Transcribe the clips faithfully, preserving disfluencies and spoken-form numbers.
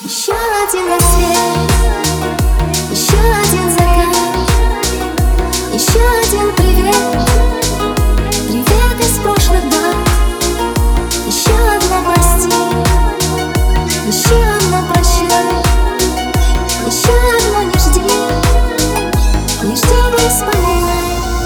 Еще один рассвет, еще один закат, еще один привет, привет из прошлых дат. Еще одно прости, еще одно прощай, еще одно не жди, не жди, не вспоминай.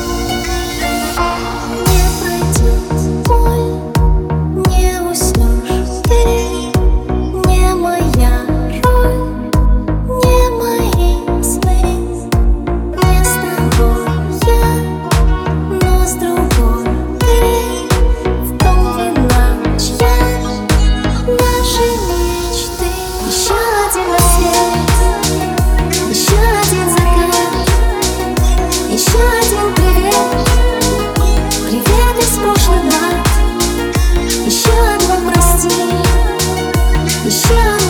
Не пройдет боль, не уснешь ты, не моя роль, не мои сны, не с тобой я, но с другой ты. В том вина чья, наши мечты. Еще один рассвет, еще один закат, еще один привет, привет из прошлых дат. Еще одно прости, еще одно